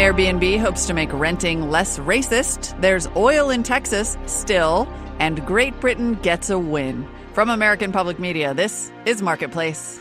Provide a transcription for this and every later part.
Airbnb hopes to make renting less racist. There's oil in Texas still, and Great Britain gets a win. From American Public Media, this is Marketplace.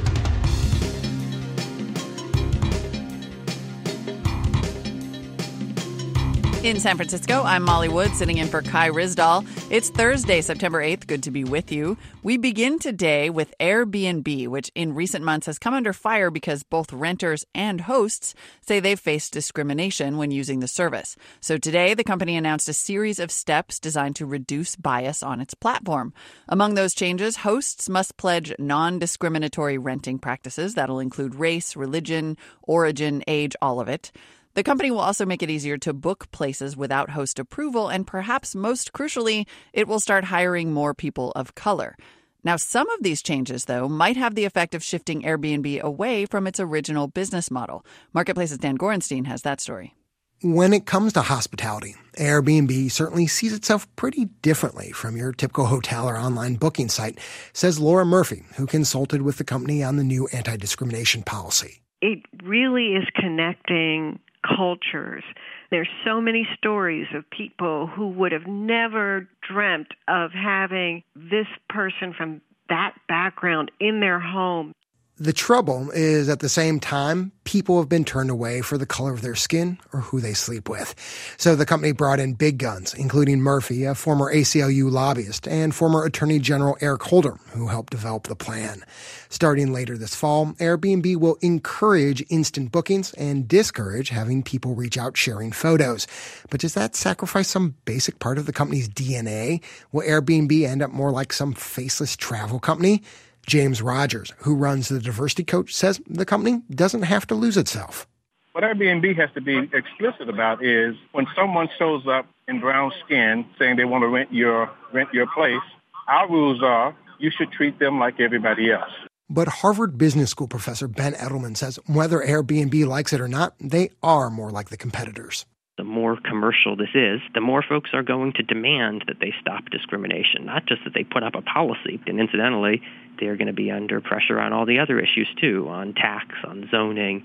In San Francisco, I'm Molly Wood, sitting in for Kai Ryssdal. It's Thursday, September 8th. Good to be with you. We begin today with Airbnb, which in recent months has come under fire because both renters and hosts say they've faced discrimination when using the service. So today, the company announced a series of steps designed to reduce bias on its platform. Among those changes, hosts must pledge non-discriminatory renting practices. That'll include race, religion, origin, age, all of it. The company will also make it easier to book places without host approval, and perhaps most crucially, it will start hiring more people of color. Now, some of these changes, though, might have the effect of shifting Airbnb away from its original business model. Marketplace's Dan Gorenstein has that story. When it comes to hospitality, Airbnb certainly sees itself pretty differently from your typical hotel or online booking site, says Laura Murphy, who consulted with the company on the new anti-discrimination policy. It really is connecting cultures. There's so many stories of people who would have never dreamt of having this person from that background in their home. The trouble is, at the same time, people have been turned away for the color of their skin or who they sleep with. So the company brought in big guns, including Murphy, a former ACLU lobbyist, and former Attorney General Eric Holder, who helped develop the plan. Starting later this fall, Airbnb will encourage instant bookings and discourage having people reach out sharing photos. But does that sacrifice some basic part of the company's DNA? Will Airbnb end up more like some faceless travel company? James Rogers, who runs the Diversity Coach, says the company doesn't have to lose itself. What Airbnb has to be explicit about is when someone shows up in brown skin saying they want to rent your place, our rules are you should treat them like everybody else. But Harvard Business School professor Ben Edelman says whether Airbnb likes it or not, they are more like the competitors. The more commercial this is, the more folks are going to demand that they stop discrimination, not just that they put up a policy. And incidentally, they're going to be under pressure on all the other issues, too, on tax, on zoning.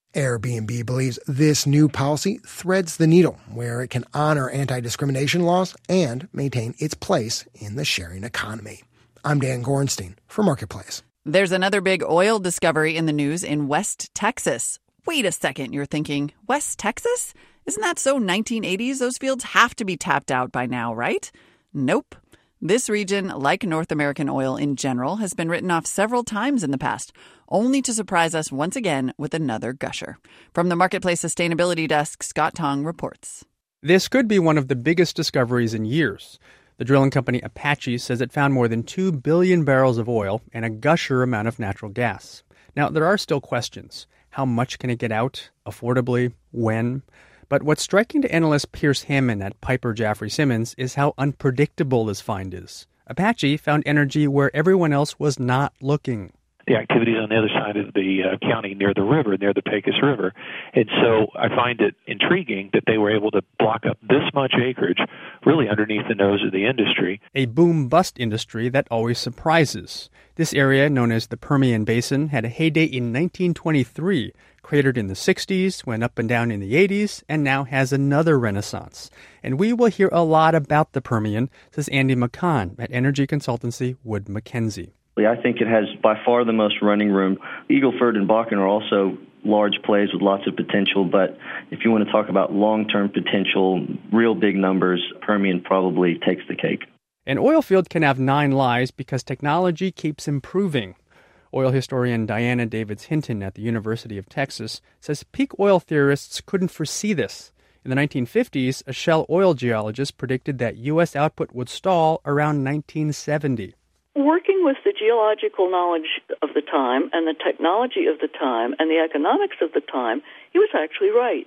Airbnb believes this new policy threads the needle where it can honor anti-discrimination laws and maintain its place in the sharing economy. I'm Dan Gorenstein for Marketplace. There's another big oil discovery in the news in West Texas. Wait a second, you're thinking, West Texas? Isn't that so 1980s? Those fields have to be tapped out by now, right? Nope. This region, like North American oil in general, has been written off several times in the past, only to surprise us once again with another gusher. From the Marketplace Sustainability Desk, Scott Tong reports. This could be one of the biggest discoveries in years. The drilling company Apache says it found more than 2 billion barrels of oil and a gusher amount of natural gas. Now, there are still questions. How much can it get out? Affordably? When? But what's striking to analyst Pierce Hammond at Piper Jaffray Simmons is how unpredictable this find is. Apache found energy where everyone else was not looking. The activities on the other side of the county near the river, near the Pecos River. And so I find it intriguing that they were able to block up this much acreage really underneath the nose of the industry. A boom-bust industry that always surprises. This area, known as the Permian Basin, had a heyday in 1923, cratered in the 60s, went up and down in the 80s, and now has another renaissance. And we will hear a lot about the Permian, says Andy McCann at energy consultancy Wood Mackenzie. I think it has by far the most running room. Eagle Ford and Bakken are also large plays with lots of potential, but if you want to talk about long-term potential, real big numbers, Permian probably takes the cake. An oil field can have 9 lives because technology keeps improving. Oil historian Diana Davids-Hinton at the University of Texas says peak oil theorists couldn't foresee this. In the 1950s, a Shell oil geologist predicted that U.S. output would stall around 1970. Working with the geological knowledge of the time and the technology of the time and the economics of the time, he was actually right.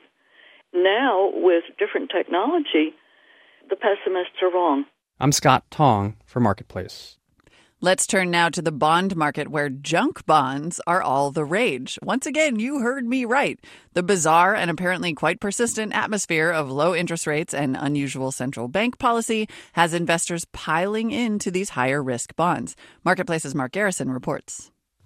Now, with different technology, the pessimists are wrong. I'm Scott Tong for Marketplace. Let's turn now to the bond market where junk bonds are all the rage. Once again, you heard me right. The bizarre and apparently quite persistent atmosphere of low interest rates and unusual central bank policy has investors piling into these higher risk bonds. Marketplace's Mark Garrison reports.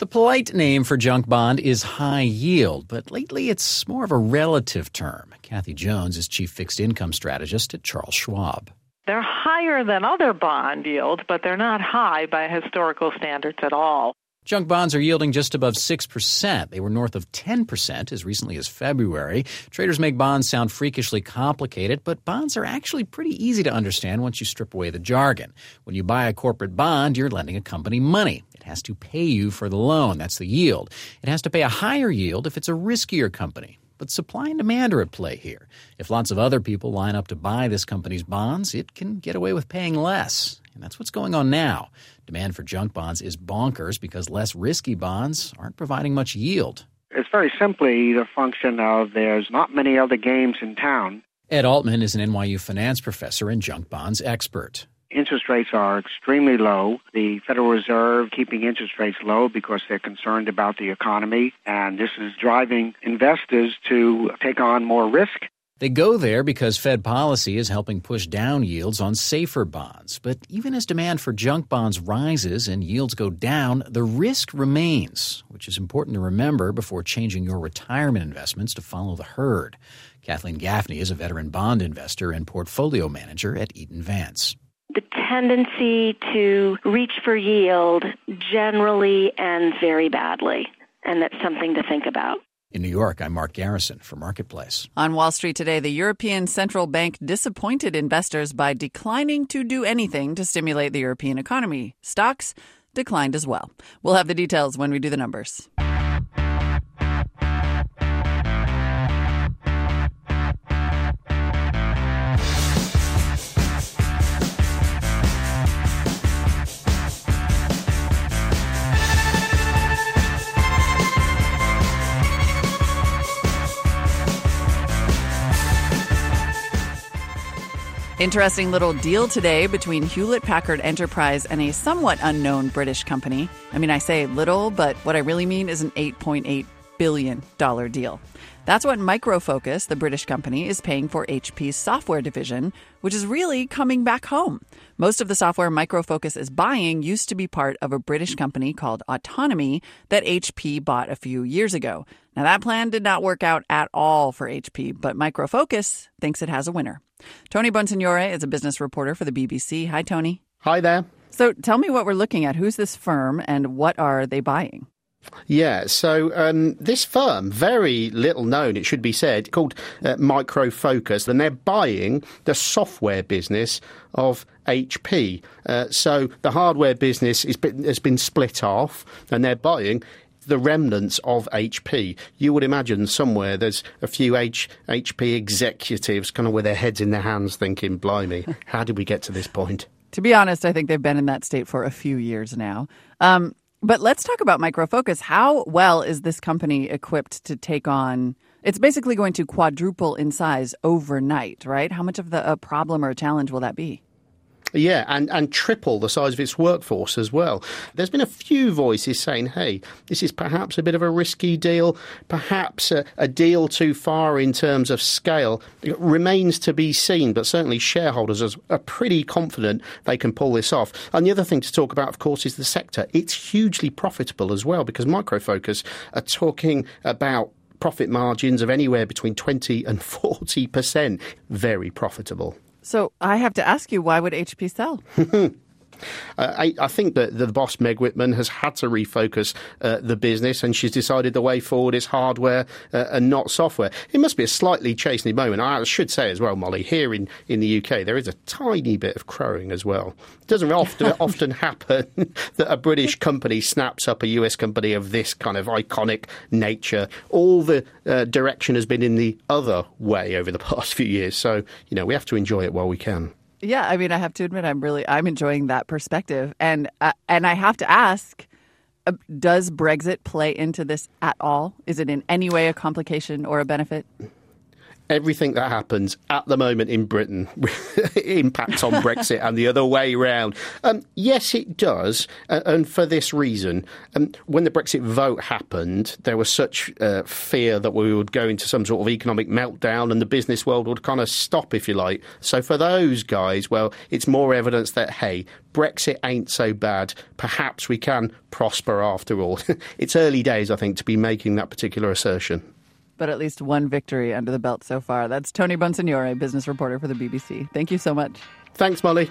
The polite name for junk bond is high yield, but lately it's more of a relative term. Kathy Jones is chief fixed income strategist at Charles Schwab. They're higher than other bond yields, but they're not high by historical standards at all. Junk bonds are yielding just above 6%. They were north of 10% as recently as February. Traders make bonds sound freakishly complicated, but bonds are actually pretty easy to understand once you strip away the jargon. When you buy a corporate bond, you're lending a company money. It has to pay you for the loan. That's the yield. It has to pay a higher yield if it's a riskier company. But supply and demand are at play here. If lots of other people line up to buy this company's bonds, it can get away with paying less. And that's what's going on now. Demand for junk bonds is bonkers because less risky bonds aren't providing much yield. It's very simply the function of there's not many other games in town. Ed Altman is an NYU finance professor and junk bonds expert. Interest rates are extremely low. The Federal Reserve keeping interest rates low because they're concerned about the economy, and this is driving investors to take on more risk. They go there because Fed policy is helping push down yields on safer bonds. But even as demand for junk bonds rises and yields go down, the risk remains, which is important to remember before changing your retirement investments to follow the herd. Kathleen Gaffney is a veteran bond investor and portfolio manager at Eaton Vance. The tendency to reach for yield generally ends very badly, and that's something to think about. In New York, I'm Mark Garrison for Marketplace. On Wall Street today, the European Central Bank disappointed investors by declining to do anything to stimulate the European economy. Stocks declined as well. We'll have the details when we do the numbers. Interesting little deal today between Hewlett-Packard Enterprise and a somewhat unknown British company. I mean, I say little, but what I really mean is an $8.8 billion deal. That's what Micro Focus, the British company, is paying for HP's software division, which is really coming back home. Most of the software Micro Focus is buying used to be part of a British company called Autonomy that HP bought a few years ago. Now, that plan did not work out at all for HP, but Micro Focus thinks it has a winner. Tony Bonsignore is a business reporter for the BBC. Hi, Tony. Hi there. So tell me what we're looking at. Who's this firm and what are they buying? Yeah, so this firm, very little known, it should be said, called Micro Focus, and they're buying the software business of HP. So the hardware business has been split off, and they're buying the remnants of HP. You would imagine somewhere there's a few HP executives kind of with their heads in their hands thinking, blimey, how did we get to this point? To be honest, I think they've been in that state for a few years now. But let's talk about Micro Focus. How well is this company equipped to take on? It's basically going to quadruple in size overnight, right? How much of a problem or a challenge will that be? Yeah, and triple the size of its workforce as well. There's been a few voices saying, hey, this is perhaps a bit of a risky deal, perhaps a deal too far in terms of scale. It remains to be seen, but certainly shareholders are pretty confident they can pull this off. And the other thing to talk about, of course, is the sector. It's hugely profitable as well, because Micro Focus are talking about profit margins of anywhere between 20 and 40%. Very profitable. So I have to ask you, why would HP sell? I think that the boss, Meg Whitman, has had to refocus the business, and she's decided the way forward is hardware and not software. It must be a slightly chastening moment. I should say as well, Molly, here in the UK, there is a tiny bit of crowing as well. It doesn't often happen that a British company snaps up a US company of this kind of iconic nature. All the direction has been in the other way over the past few years. So, we have to enjoy it while we can. Yeah, I mean, I have to admit, I'm enjoying that perspective. And I have to ask, does Brexit play into this at all? Is it in any way a complication or a benefit? everything that happens at the moment in Britain impacts on Brexit and the other way round. Yes, it does, and for this reason. When the Brexit vote happened, there was such fear that we would go into some sort of economic meltdown and the business world would kind of stop, if you like. So for those guys, well, it's more evidence that, hey, Brexit ain't so bad. Perhaps we can prosper after all. It's early days, I think, to be making that particular assertion. But at least one victory under the belt so far. That's Tony Bonsignore, business reporter for the BBC. Thank you so much. Thanks, Molly.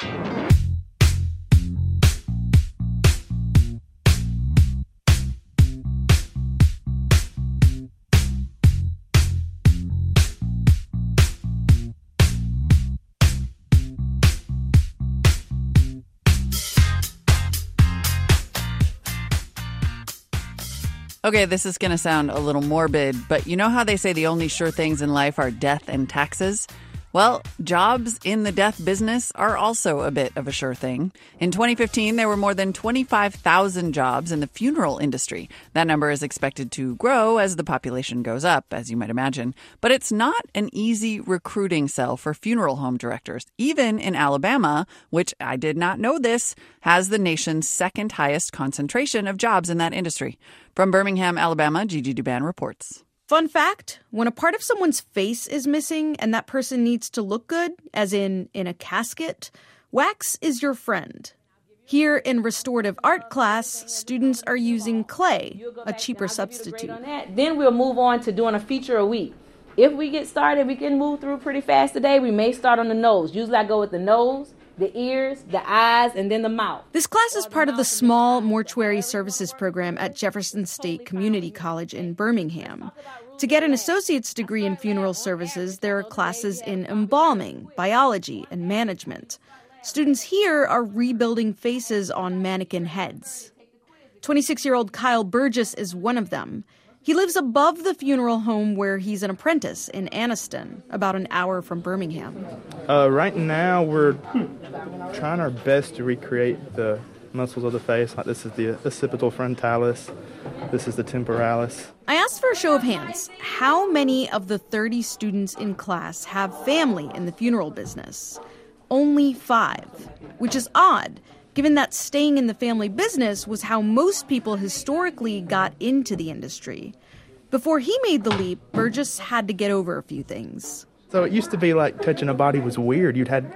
Okay, this is going to sound a little morbid, but you know how they say the only sure things in life are death and taxes? Well, jobs in the death business are also a bit of a sure thing. In 2015, there were more than 25,000 jobs in the funeral industry. That number is expected to grow as the population goes up, as you might imagine. But it's not an easy recruiting sell for funeral home directors. Even in Alabama, which I did not know this, has the nation's second highest concentration of jobs in that industry. From Birmingham, Alabama, Gigi Duban reports. Fun fact, when a part of someone's face is missing and that person needs to look good, as in a casket, wax is your friend. Here in restorative art class, students are using clay, a cheaper substitute. Then we'll move on to doing a feature a week. If we get started, we can move through pretty fast today. We may start on the nose. Usually I go with the nose, the ears, the eyes, and then the mouth. This class is part of the small mortuary services program at Jefferson State Community College in Birmingham. To get an associate's degree in funeral services, there are classes in embalming, biology, and management. Students here are rebuilding faces on mannequin heads. 26-year-old Kyle Burgess is one of them. He lives above the funeral home where he's an apprentice in Anniston, about an hour from Birmingham. Right now, we're trying our best to recreate the muscles of the face. Like this is the occipital frontalis. This is the temporalis. I asked for a show of hands. How many of the 30 students in class have family in the funeral business? Only 5, which is odd, given that staying in the family business was how most people historically got into the industry. Before he made the leap, Burgess had to get over a few things. So it used to be like touching a body was weird. You'd had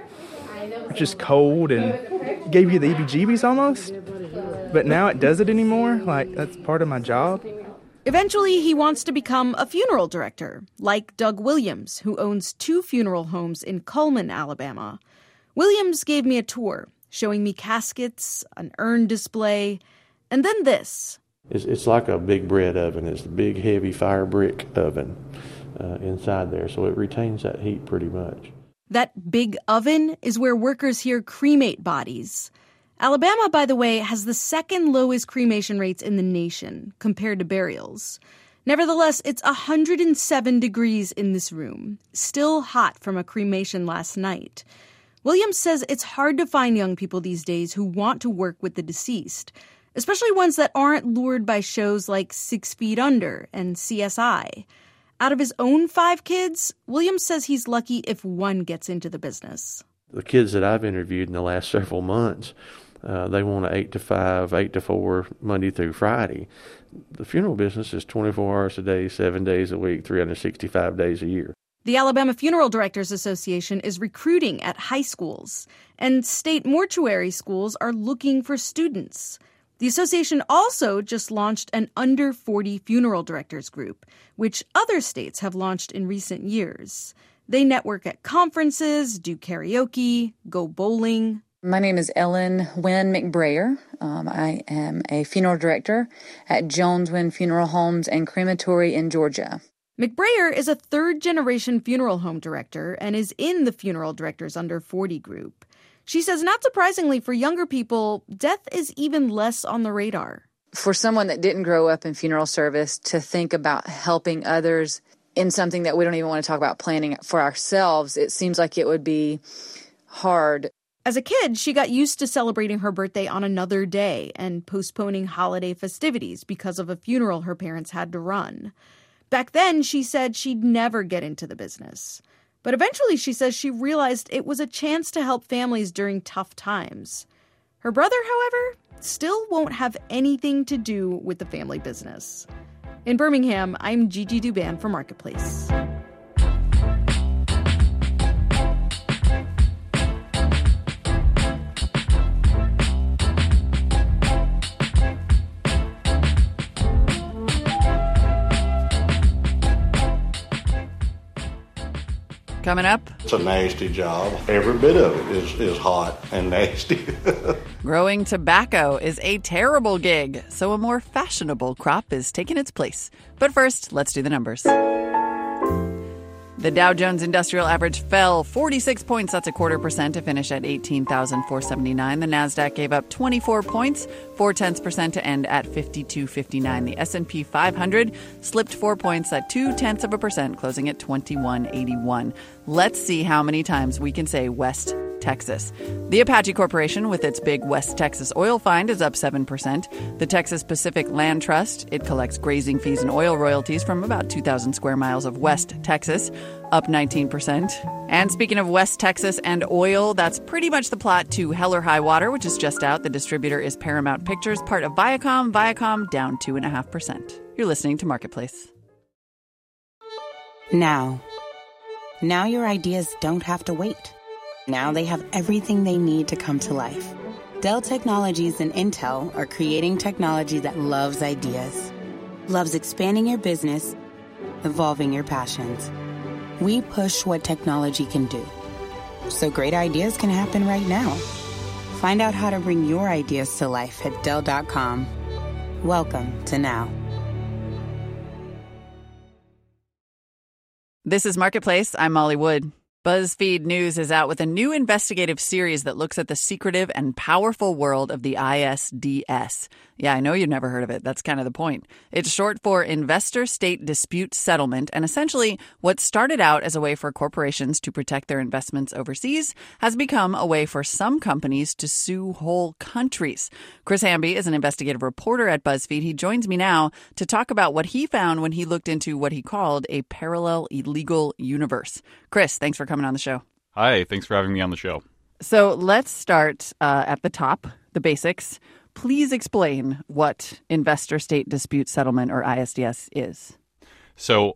just cold and gave you the EBGBs almost. But now it doesn't anymore. Like, that's part of my job. Eventually, he wants to become a funeral director, like Doug Williams, who owns 2 funeral homes in Cullman, Alabama. Williams gave me a tour, showing me caskets, an urn display, and then this. It's like a big bread oven. It's a big, heavy fire brick oven inside there, so it retains that heat pretty much. That big oven is where workers here cremate bodies. Alabama, by the way, has the second lowest cremation rates in the nation compared to burials. Nevertheless, it's 107 degrees in this room, still hot from a cremation last night. Williams says it's hard to find young people these days who want to work with the deceased, especially ones that aren't lured by shows like 6 Feet Under and CSI. Out of his own 5 kids, Williams says he's lucky if one gets into the business. The kids that I've interviewed in the last several months, they want an 8 to 5, 8 to 4, Monday through Friday. The funeral business is 24 hours a day, 7 days a week, 365 days a year. The Alabama Funeral Directors Association is recruiting at high schools, and state mortuary schools are looking for students. The association also just launched an under 40 funeral directors group, which other states have launched in recent years. They network at conferences, do karaoke, go bowling. My name is Ellen Wynn McBrayer. I am a funeral director at Jones Wynn Funeral Homes and Crematory in Georgia. McBrayer is a third-generation funeral home director and is in the Funeral Directors Under 40 group. She says, not surprisingly for younger people, death is even less on the radar. For someone that didn't grow up in funeral service to think about helping others in something that we don't even want to talk about planning for ourselves, it seems like it would be hard. As a kid, she got used to celebrating her birthday on another day and postponing holiday festivities because of a funeral her parents had to run. Back then, she said she'd never get into the business. But eventually, she says she realized it was a chance to help families during tough times. Her brother, however, still won't have anything to do with the family business. In Birmingham, I'm Gigi Douban for Marketplace. Coming up, it's a nasty job. Every bit of it is hot and nasty. Growing tobacco is a terrible gig, so a more fashionable crop is taking its place. But first, let's do the numbers. The Dow Jones Industrial Average fell 46 points, that's 0.25%, to finish at 18,479. The Nasdaq gave up 24 points, 0.4% to end at 52.59. The S&P 500 slipped 4 points at 0.2%, closing at 2181. Let's see how many times we can say West Texas. The Apache Corporation, with its big West Texas oil find, is up 7%. The Texas Pacific Land Trust, it collects grazing fees and oil royalties from about 2,000 square miles of West Texas, up 19%. And speaking of West Texas and oil, that's pretty much the plot to Hell or High Water, which is just out. The distributor is Paramount Pictures, part of Viacom. Viacom down 2.5%. You're listening to Marketplace. Now your ideas don't have to wait. Now they have everything they need to come to life. Dell Technologies and Intel are creating technology that loves ideas, loves expanding your business, evolving your passions. We push what technology can do, so great ideas can happen right now. Find out how to bring your ideas to life at Dell.com. Welcome to Now. This is Marketplace. I'm Molly Wood. BuzzFeed News is out with a new investigative series that looks at the secretive and powerful world of the ISDS. Yeah, I know you've never heard of it. That's kind of the point. It's short for Investor-State Dispute Settlement, and essentially what started out as a way for corporations to protect their investments overseas has become a way for some companies to sue whole countries. Chris Hamby is an investigative reporter at BuzzFeed. He joins me now to talk about what he found when he looked into what he called a parallel illegal universe. Chris, thanks for coming on the show. Hi, thanks for having me on the show. So let's start at the top, the basics. Please explain what Investor-State Dispute Settlement, or ISDS, is. So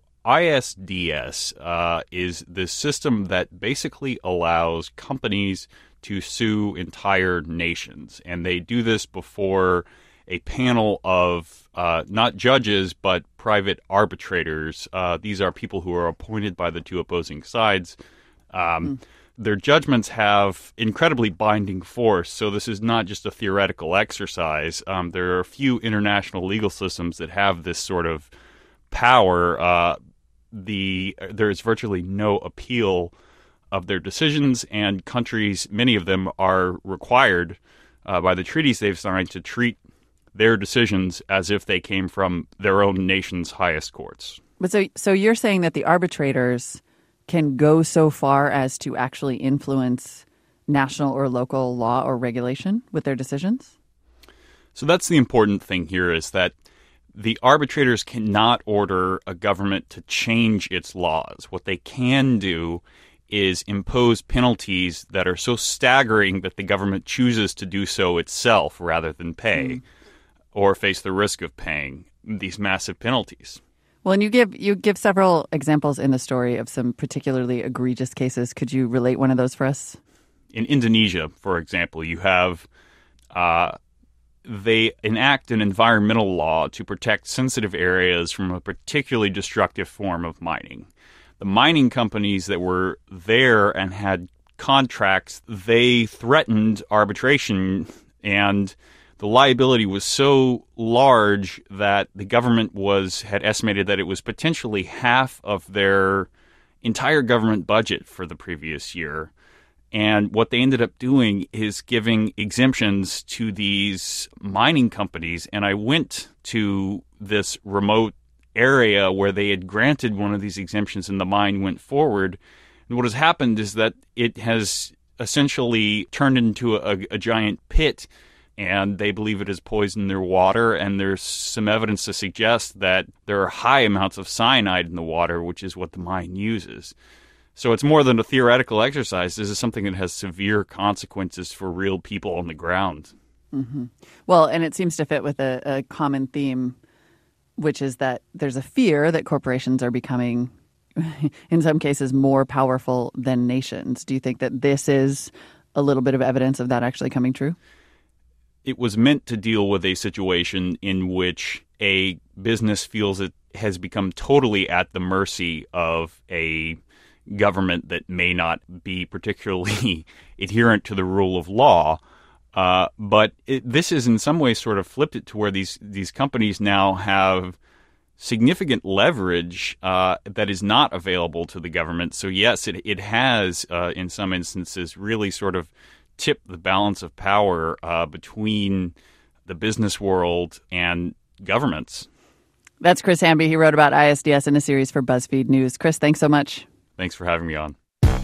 ISDS is the system that basically allows companies to sue entire nations. And they do this before a panel of not judges, but private arbitrators. These are people who are appointed by the two opposing sides. Their judgments have incredibly binding force, so this is not just a theoretical exercise. There are a few international legal systems that have this sort of power. There's virtually no appeal of their decisions, and countries, many of them, are required by the treaties they've signed to treat their decisions as if they came from their own nation's highest courts. But so you're saying that the arbitrators can go so far as to actually influence national or local law or regulation with their decisions? So that's the important thing here, is that the arbitrators cannot order a government to change its laws. What they can do is impose penalties that are so staggering that the government chooses to do so itself rather than pay or face the risk of paying these massive penalties. Well, and you give several examples in the story of some particularly egregious cases. Could you relate one of those for us? In Indonesia, for example, you have they enact an environmental law to protect sensitive areas from a particularly destructive form of mining. The mining companies that were there and had contracts, they threatened arbitration, and the liability was so large that the government had estimated that it was potentially half of their entire government budget for the previous year. And what they ended up doing is giving exemptions to these mining companies. And I went to this remote area where they had granted one of these exemptions and the mine went forward. And what has happened is that it has essentially turned into a giant pit and they believe it has poisoned their water, and there's some evidence to suggest that there are high amounts of cyanide in the water, which is what the mine uses. So it's more than a theoretical exercise. This is something that has severe consequences for real people on the ground. Mm-hmm. Well, and it seems to fit with a common theme, which is that there's a fear that corporations are becoming, in some cases, more powerful than nations. Do you think that this is a little bit of evidence of that actually coming true? It was meant to deal with a situation in which a business feels it has become totally at the mercy of a government that may not be particularly adherent to the rule of law. But this is in some ways sort of flipped it to where these companies now have significant leverage that is not available to the government. So yes, it has in some instances really sort of tipped the balance of power between the business world and governments. That's Chris Hamby. He wrote about ISDS in a series for BuzzFeed News. Chris, thanks so much. Thanks for having me on.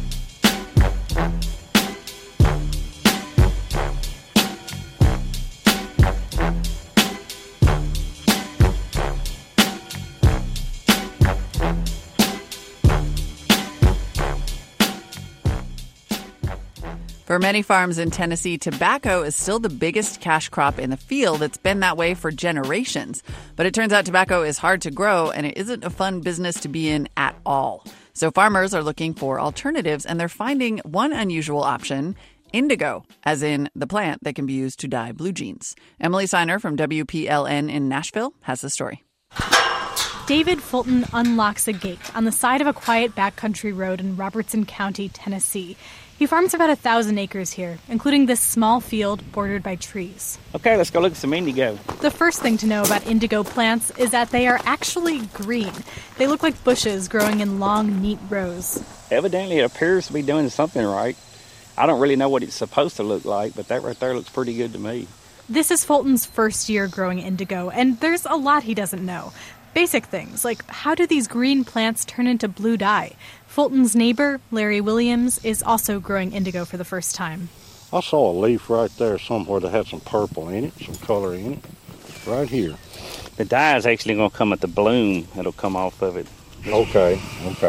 For many farms in Tennessee, tobacco is still the biggest cash crop in the field. It's been that way for generations. But it turns out tobacco is hard to grow, and it isn't a fun business to be in at all. So farmers are looking for alternatives, and they're finding one unusual option: indigo, as in the plant that can be used to dye blue jeans. Emily Seiner from WPLN in Nashville has the story. David Fulton unlocks a gate on the side of a quiet backcountry road in Robertson County, Tennessee. He farms about 1,000 acres here, including this small field bordered by trees. Okay, let's go look at some indigo. The first thing to know about indigo plants is that they are actually green. They look like bushes growing in long, neat rows. Evidently, it appears to be doing something right. I don't really know what it's supposed to look like, but that right there looks pretty good to me. This is Fulton's first year growing indigo, and there's a lot he doesn't know. Basic things, like how do these green plants turn into blue dye? Fulton's neighbor, Larry Williams, is also growing indigo for the first time. I saw a leaf right there somewhere that had some purple in it, some color in it, right here. The dye is actually going to come at the bloom. It'll come off of it. Okay.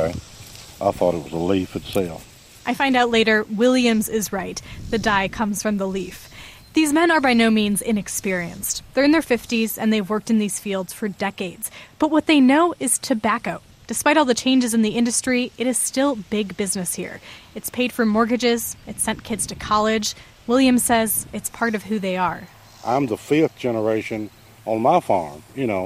I thought it was a leaf itself. I find out later Williams is right. The dye comes from the leaf. These men are by no means inexperienced. They're in their 50s and they've worked in these fields for decades. But what they know is tobacco. Despite all the changes in the industry, it is still big business here. It's paid for mortgages. It sent kids to college. Williams says it's part of who they are. I'm the 5th generation on my farm,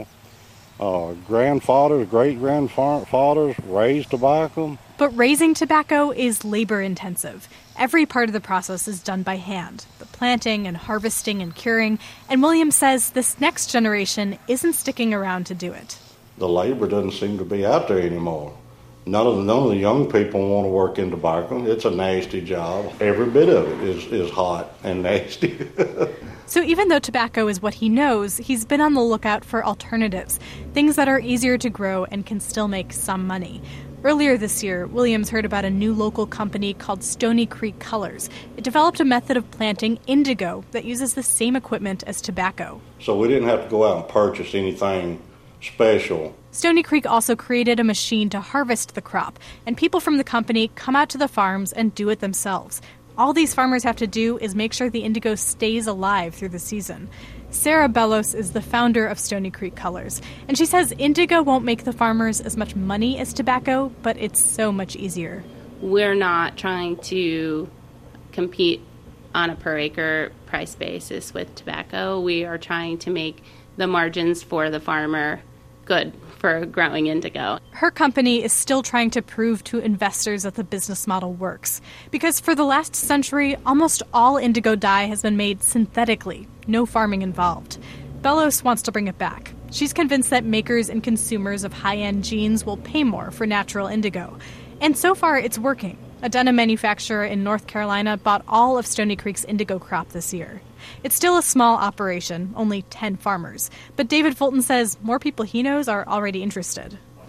grandfathers, great-grandfathers raised tobacco. But raising tobacco is labor-intensive. Every part of the process is done by hand, the planting and harvesting and curing, and Williams says this next generation isn't sticking around to do it. The labor doesn't seem to be out there anymore. None of the young people want to work in tobacco. It's a nasty job. Every bit of it is hot and nasty. So even though tobacco is what he knows, he's been on the lookout for alternatives, things that are easier to grow and can still make some money. Earlier this year, Williams heard about a new local company called Stony Creek Colors. It developed a method of planting indigo that uses the same equipment as tobacco. So we didn't have to go out and purchase anything special. Stony Creek also created a machine to harvest the crop, and people from the company come out to the farms and do it themselves. All these farmers have to do is make sure the indigo stays alive through the season. Sarah Bellos is the founder of Stony Creek Colors, and she says indigo won't make the farmers as much money as tobacco, but it's so much easier. We're not trying to compete on a per acre price basis with tobacco. We are trying to make the margins for the farmer good for growing indigo. Her company is still trying to prove to investors that the business model works. Because for the last century, almost all indigo dye has been made synthetically, no farming involved. Bellos wants to bring it back. She's convinced that makers and consumers of high-end jeans will pay more for natural indigo. And so far, it's working. A denim manufacturer in North Carolina bought all of Stony Creek's indigo crop this year. It's still a small operation, only 10 farmers. But David Fulton says more people he knows are already interested.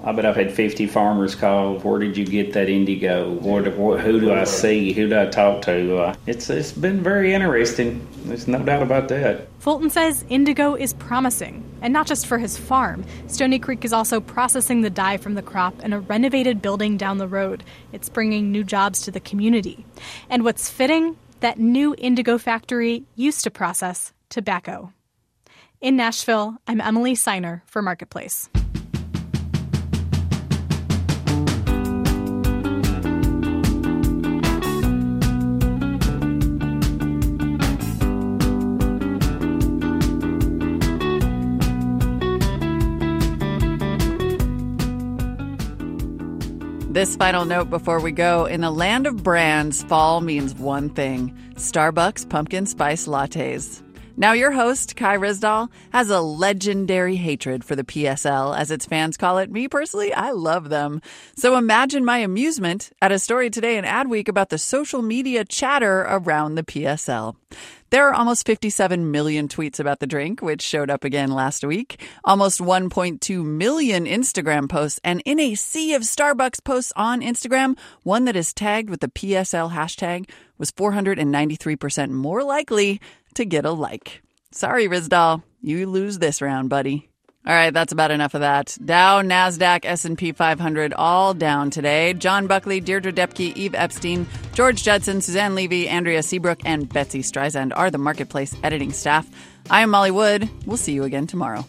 I bet I've had 50 farmers call, where did you get that indigo? Who do I see? Who do I talk to? It's been very interesting. There's no doubt about that. Fulton says indigo is promising, and not just for his farm. Stony Creek is also processing the dye from the crop in a renovated building down the road. It's bringing new jobs to the community. And what's fitting, that new indigo factory used to process tobacco. In Nashville, I'm Emily Seiner for Marketplace. This final note before we go. In the land of brands, fall means one thing: Starbucks pumpkin spice lattes. Now your host, Kai Ryssdal, has a legendary hatred for the PSL, as its fans call it. Me personally, I love them. So imagine my amusement at a story today in Adweek about the social media chatter around the PSL. There are almost 57 million tweets about the drink, which showed up again last week, almost 1.2 million Instagram posts, and in a sea of Starbucks posts on Instagram, one that is tagged with the PSL hashtag was 493% more likely to get a like. Sorry, Ryssdal, you lose this round, buddy. All right, that's about enough of that. Dow, NASDAQ, S&P 500 all down today. John Buckley, Deirdre Depke, Eve Epstein, George Judson, Suzanne Levy, Andrea Seabrook, and Betsy Streisand are the Marketplace editing staff. I am Molly Wood. We'll see you again tomorrow.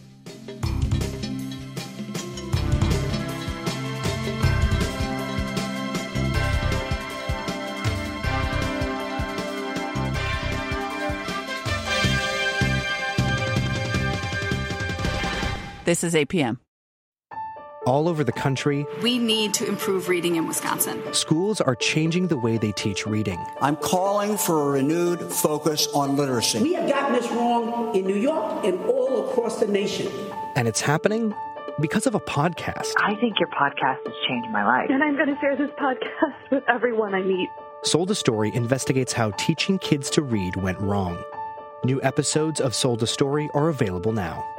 This is APM. All over the country, we need to improve reading in Wisconsin. Schools are changing the way they teach reading. I'm calling for a renewed focus on literacy. We have gotten this wrong in New York and all across the nation. And it's happening because of a podcast. I think your podcast has changed my life. And I'm going to share this podcast with everyone I meet. Sold a Story investigates how teaching kids to read went wrong. New episodes of Sold a Story are available now.